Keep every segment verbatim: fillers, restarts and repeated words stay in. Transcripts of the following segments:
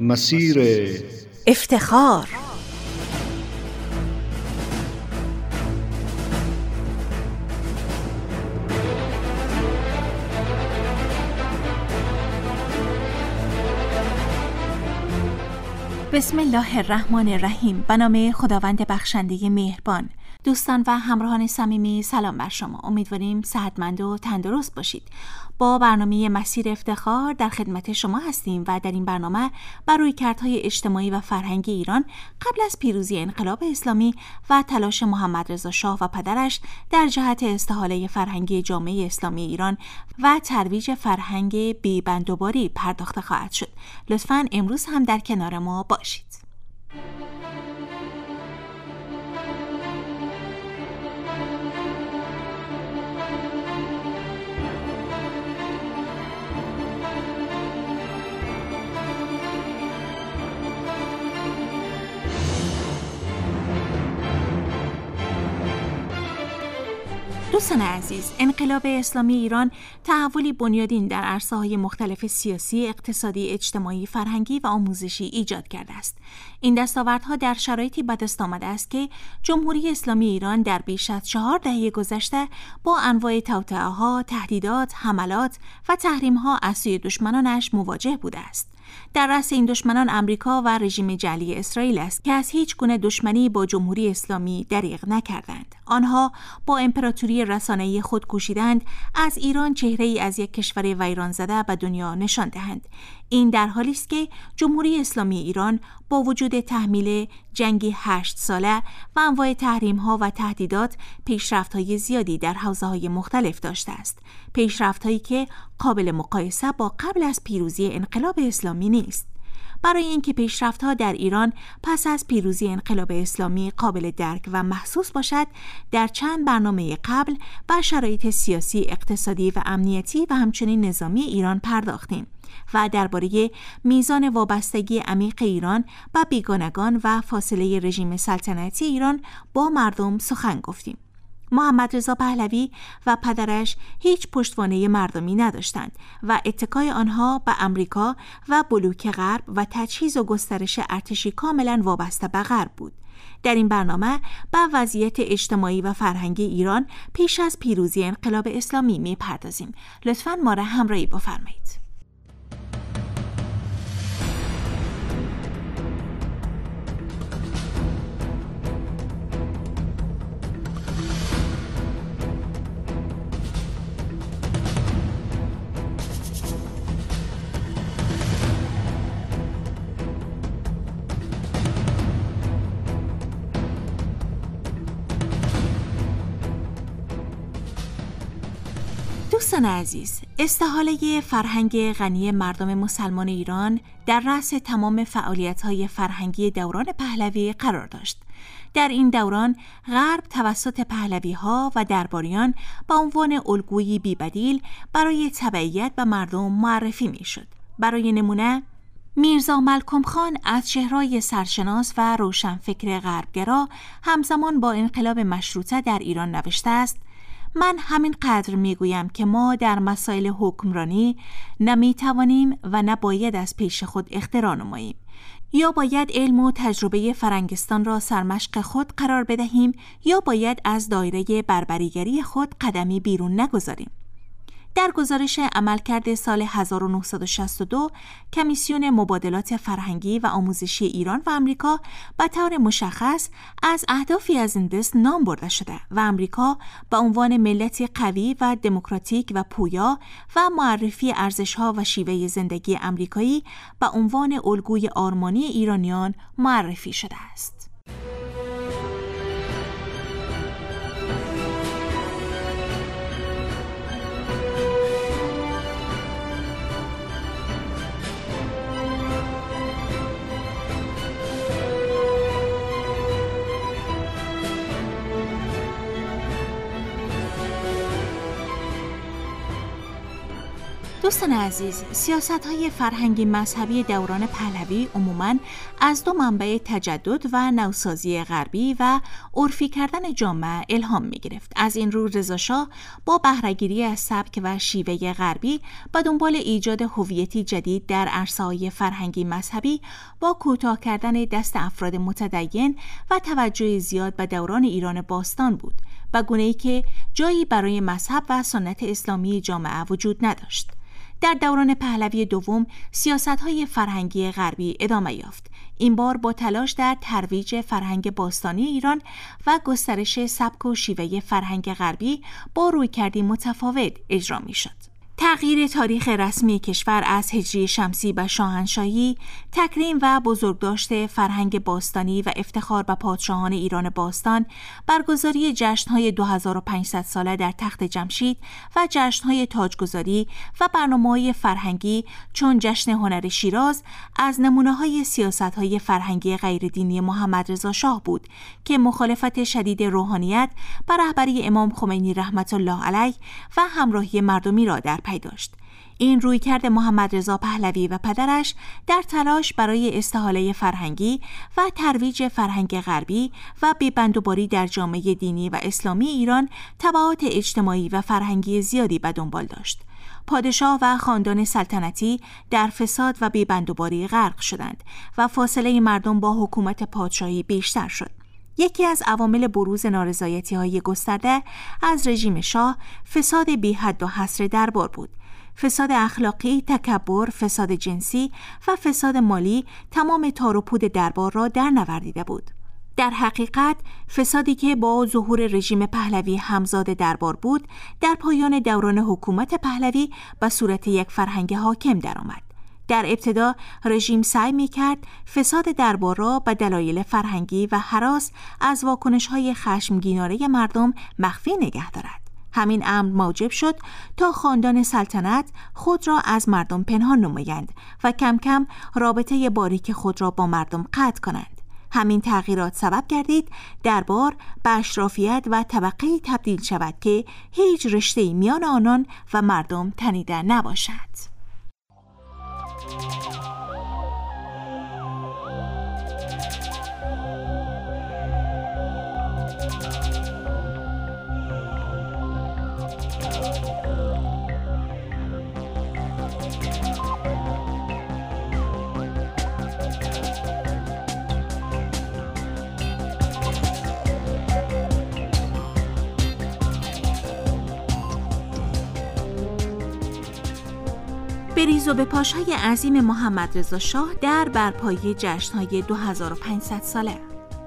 مسیر افتخار. بسم الله الرحمن الرحیم. به نام خداوند بخشنده مهربان. دوستان و همراهان صمیمی، سلام بر شما. امیدواریم صحتمند و تندرست باشید. با برنامه مسیر افتخار در خدمت شما هستیم و در این برنامه بر رویکردهای اجتماعی و فرهنگی ایران قبل از پیروزی انقلاب اسلامی و تلاش محمد رضا شاه و پدرش در جهت استحاله فرهنگی جامعه اسلامی ایران و ترویج فرهنگ بی بندوباری پرداخته خواهد شد. لطفاً امروز هم در کنار ما باشید. دوستان عزیز، انقلاب اسلامی ایران تحولی بنیادین در عرصه‌های مختلف سیاسی، اقتصادی، اجتماعی، فرهنگی و آموزشی ایجاد کرده است. این دستاوردها در شرایطی به دست آمده است که جمهوری اسلامی ایران در بیش از چهار دهه گذشته با انواع توطئه‌ها، تهدیدات، حملات و تحریم‌ها از سوی دشمنانش مواجه بوده است. در رأس این دشمنان امریکا و رژیم جعلی اسرائیل است که از هیچ گونه دشمنی با جمهوری اسلامی دریغ نکردند. آنها با امپراتوری رسانه‌ای خود کوشیدند از ایران چهره‌ای از یک کشور ویران زده به دنیا نشان دهند. این در حالی است که جمهوری اسلامی ایران با وجود تحمیل جنگی هشت ساله و انواع تحریم‌ها و تهدیدات پیشرفت‌های زیادی در حوزه‌های مختلف داشته است. پیشرفت‌هایی که قابل مقایسه با قبل از پیروزی انقلاب اسلامی نیست. برای اینکه پیشرفت‌ها در ایران پس از پیروزی انقلاب اسلامی قابل درک و محسوس باشد، در چند برنامه قبل بر شرایط سیاسی، اقتصادی و امنیتی و همچنین نظامی ایران پرداختیم و درباره میزان وابستگی عمیق ایران به بیگانگان و فاصله رژیم سلطنتی ایران با مردم سخن گفتیم. محمد رضا پهلوی و پدرش هیچ پشتوانه مردمی نداشتند و اتکای آنها به امریکا و بلوک غرب و تجهیز و گسترش ارتشی کاملا وابسته به غرب بود. در این برنامه به وضعیت اجتماعی و فرهنگی ایران پیش از پیروزی انقلاب اسلامی می‌پردازیم. لطفاً ما را همراهی بفرمایید. دوستان عزیز، استحاله فرهنگ غنی مردم مسلمان ایران در رأس تمام فعالیت‌های فرهنگی دوران پهلوی قرار داشت. در این دوران غرب توسط پهلوی‌ها و درباریان به عنوان الگویی بی‌بدیل برای تبعیت به مردم معرفی می‌شد. برای نمونه، میرزا ملکم خان از چهره‌های سرشناس و روشنفکر غربگرا همزمان با انقلاب مشروطه در ایران نوشته است: من همین قدر میگویم که ما در مسائل حکمرانی نمیتوانیم و نباید از پیش خود اختراع نماییم. یا باید علم و تجربه فرنگستان را سرمشق خود قرار بدهیم یا باید از دایره بربریگری خود قدمی بیرون نگذاریم. در گزارش عملکرد سال هزار و نهصد و شصت و دو، کمیسیون مبادلات فرهنگی و آموزشی ایران و آمریکا به طور مشخص از اهدافی از این دست نام برده شده و آمریکا به عنوان ملتی قوی و دموکراتیک و پویا و معرفی ارزش‌ها و شیوه زندگی آمریکایی به عنوان الگوی آرمانی ایرانیان معرفی شده است. دوستان عزیز، سیاست‌های فرهنگی مذهبی دوران پهلوی عموماً از دو منبع تجدد و نوسازی غربی و عرفی کردن جامعه الهام می‌گرفت. از این رو رضاشاه با بهره‌گیری از سبک و شیوه غربی به دنبال ایجاد هویتی جدید در عرصه‌های فرهنگی مذهبی با کوتاه کردن دست افراد متدین و توجه زیاد به دوران ایران باستان بود، به گونه‌ای که جایی برای مذهب و سنت اسلامی جامعه وجود نداشت. در دوران پهلوی دوم سیاست‌های فرهنگی غربی ادامه یافت. این بار با تلاش در ترویج فرهنگ باستانی ایران و گسترش سبک و شیوه فرهنگ غربی با رویکردی متفاوت اجرا می‌شد. تغییر تاریخ رسمی کشور از هجری شمسی به شاهنشاهی، تکریم و بزرگداشت فرهنگ باستانی و افتخار به پادشاهان ایران باستان، برگزاری جشن‌های دو هزار و پانصد ساله در تخت جمشید و جشن‌های تاجگذاری و برنامه‌های فرهنگی چون جشن هنر شیراز از نمونه‌های سیاست‌های فرهنگی غیردینی محمد رضا شاه بود که مخالفت شدید روحانیت بر رهبری امام خمینی رحمت الله علیه و همراهی مردمی را در پی داشت. این رویکرد محمد رضا پهلوی و پدرش در تلاش برای استحاله فرهنگی و ترویج فرهنگ غربی و بی‌بندوباری در جامعه دینی و اسلامی ایران تبعات اجتماعی و فرهنگی زیادی به دنبال داشت. پادشاه و خاندان سلطنتی در فساد و بی‌بندوباری غرق شدند و فاصله مردم با حکومت پادشاهی بیشتر شد. یکی از عوامل بروز نارضایتی‌های گسترده از رژیم شاه فساد بی حد و حصر دربار بود. فساد اخلاقی، تکبر، فساد جنسی و فساد مالی تمام تار و پود دربار را در نوردیده بود. در حقیقت فسادی که با ظهور رژیم پهلوی همزاد دربار بود، در پایان دوران حکومت پهلوی به صورت یک فرهنگ حاکم درآمد. در ابتدا رژیم سعی می‌کرد فساد دربار را به دلایل فرهنگی و هراس از واکنش‌های خشمگینانه مردم مخفی نگه دارد. همین امر موجب شد تا خاندان سلطنت خود را از مردم پنهان نمایند و کم کم رابطه باریک خود را با مردم قطع کنند. همین تغییرات سبب گردید دربار به اشرافیت و طبقه تبدیل شود که هیچ رشته‌ای میان آنان و مردم تنیده نباشد. بریز و به پاشای عظیم محمد رضا شاه در برپایی جشن‌های دو هزار و پانصد ساله.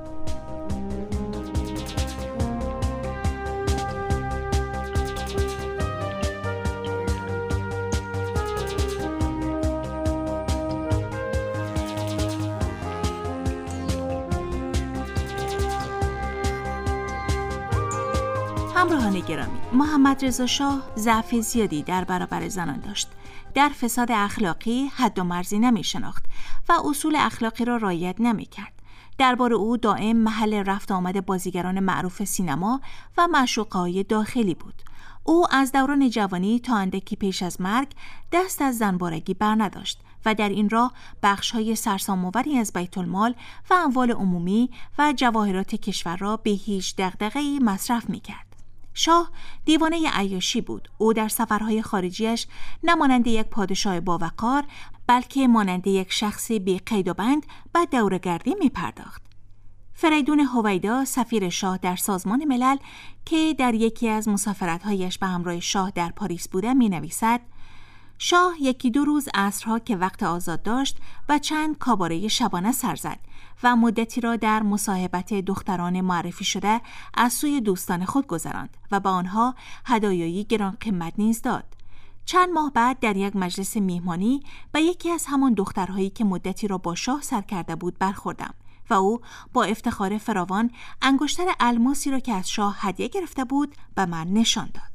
همراهان گرامی، محمد رضا شاه ضعف زیادی در برابر زنان داشت. در فساد اخلاقی حد و مرزی نمی شناخت و اصول اخلاقی را رعایت نمی کرد. دربار او دائم محل رفت آمد بازیگران معروف سینما و معشوقه‌های داخلی بود. او از دوران جوانی تا اندکی پیش از مرگ دست از زنبارگی بر نداشت و در این راه بخش‌های سرسام‌آوری از بیت المال و اموال عمومی و جواهرات کشور را به هیچ دغدغه‌ای مصرف می‌کرد. شاه دیوانه عیاشی بود. او در سفرهای خارجیش نه مانند یک پادشاه باوقار، بلکه مانند یک شخص بی قید و بند به دوره‌گردی می پرداخت. فریدون هویدا، سفیر شاه در سازمان ملل که در یکی از مسافرت‌هایش به همراه شاه در پاریس بوده، می نویسد: شاه یکی دو روز عصرها که وقت آزاد داشت و چند کاباره شبانه سر زد و مدتی را در مصاحبت دختران معرفی شده از سوی دوستان خود گذراند و به آنها هدایایی گران قیمت نیز داد. چند ماه بعد در یک مجلس میهمانی به یکی از همان دخترهایی که مدتی را با شاه سر کرده بود برخوردم و او با افتخار فراوان انگشتر الماسی را که از شاه هدیه گرفته بود به من نشان داد.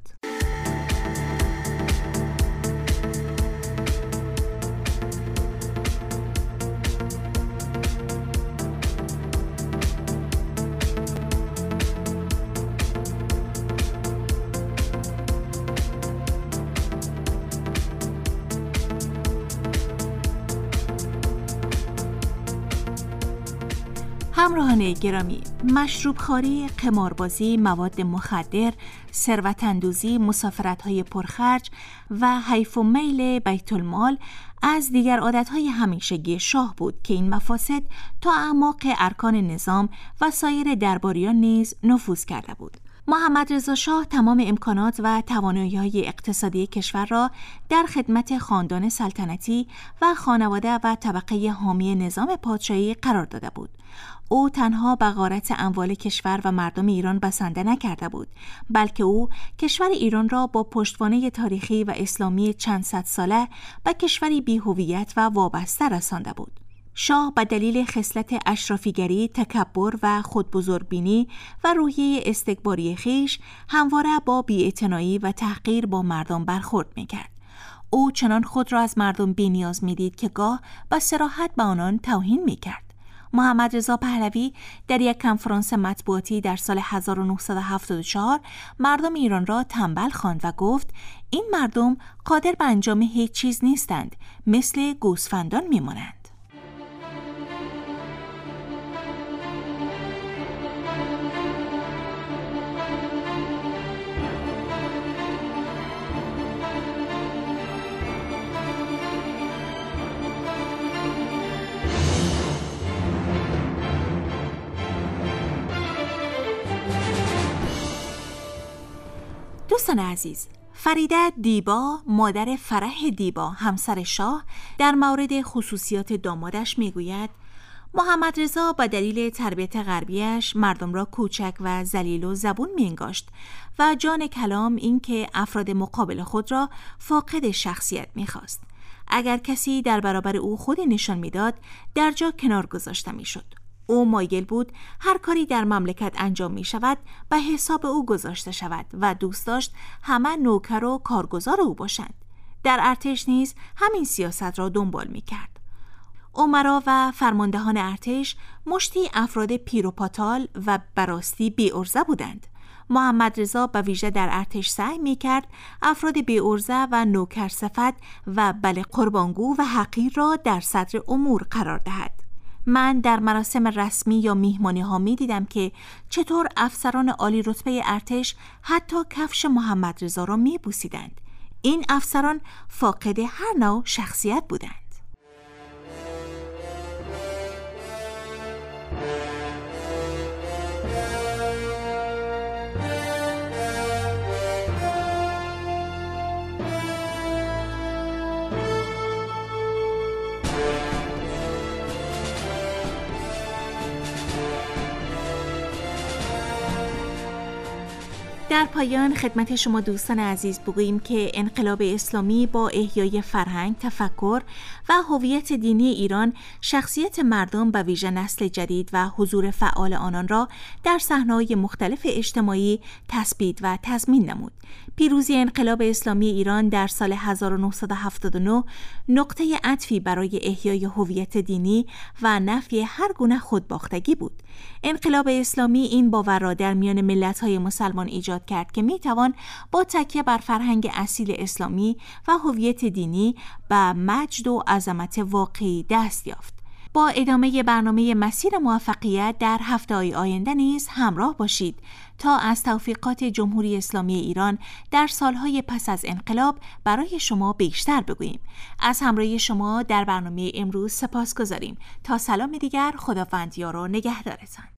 همراهان گرامی، مشروب خواری، قماربازی، مواد مخدر، ثروت‌اندوزی، مسافرت‌های پرخرج و حیف و میل بیت المال از دیگر عادت‌های همیشگی شاه بود که این مفاسد تا اعماق ارکان نظام و سایر درباریان نیز نفوذ کرده بود. محمد رضا شاه تمام امکانات و توانایی‌های اقتصادی کشور را در خدمت خاندان سلطنتی و خانواده و طبقه حامی نظام پادشاهی قرار داده بود. او تنها به غارت اموال کشور و مردم ایران بسنده نکرده بود، بلکه او کشور ایران را با پشتوانه تاریخی و اسلامی چند صد ساله به کشوری بی‌هویت و وابسته رسانده بود. شاه به دلیل خصلت اشرافیگری، تکبر و خودبزرگبینی و روحیه استکباری خویش همواره با بی‌اعتنایی و تحقیر با مردم برخورد می‌کرد. او چنان خود را از مردم بی‌نیاز می‌دید که گاه با صراحت به آنان توهین می‌کرد. محمد رضا پهلوی در یک کنفرانس مطبوعاتی در سال هزار و نهصد و هفتاد و چهار مردم ایران را تنبل خواند و گفت این مردم قادر به انجام هیچ چیز نیستند، مثل گوسفندان میمانند. دوستان عزیز، فریده دیبا، مادر فرح دیبا همسر شاه، در مورد خصوصیات دامادش میگوید محمد رضا با دلیل تربیت غربیش مردم را کوچک و ذلیل و زبون می‌انگاشت و جان کلام این که افراد مقابل خود را فاقد شخصیت می‌خواست. اگر کسی در برابر او خودی نشان می‌داد، در جا کنار گذاشته می‌شد. او مایل بود هر کاری در مملکت انجام می شود به حساب او گذاشته شود و دوست داشت همه نوکر و کارگزار او باشند. در ارتش نیز همین سیاست را دنبال می کرد. امرا و فرماندهان ارتش مشتی افراد پیر و پاتال و براستی بی‌عرضه بودند. محمد رضا به ویژه در ارتش سعی می کرد افراد بی‌عرضه و نوکر صفت و بله قربانگو و حقیر را در صدر امور قرار دهد. من در مراسم رسمی یا میهمانی ها می دیدم که چطور افسران عالی رتبه ارتش حتی کفش محمد رضا را می بوسیدند. این افسران فاقد هر نوع شخصیت بودند. در پایان خدمت شما دوستان عزیز بگوییم که انقلاب اسلامی با احیای فرهنگ، تفکر و هویت دینی ایران شخصیت مردم به ویژه نسل جدید و حضور فعال آنان را در صحنه‌های مختلف اجتماعی تثبیت و تضمین نمود. پیروزی انقلاب اسلامی ایران در سال هزار و نهصد و هفتاد و نه نقطه عطفی برای احیای هویت دینی و نفی هر گونه خودباختگی بود. انقلاب اسلامی این باور را در میان ملت‌های مسلمان ایجاد کرد که میتوان با تکیه بر فرهنگ اصیل اسلامی و هویت دینی به مجد و عظمت واقعی دست یافت. با ادامه برنامه مسیر موفقیت در هفته‌های آینده نیز همراه باشید تا از توفیقات جمهوری اسلامی ایران در سالهای پس از انقلاب برای شما بیشتر بگوییم. از همراهی شما در برنامه امروز سپاسگزاریم. تا سلام دیگر، خداوند یار و نگهدارتان.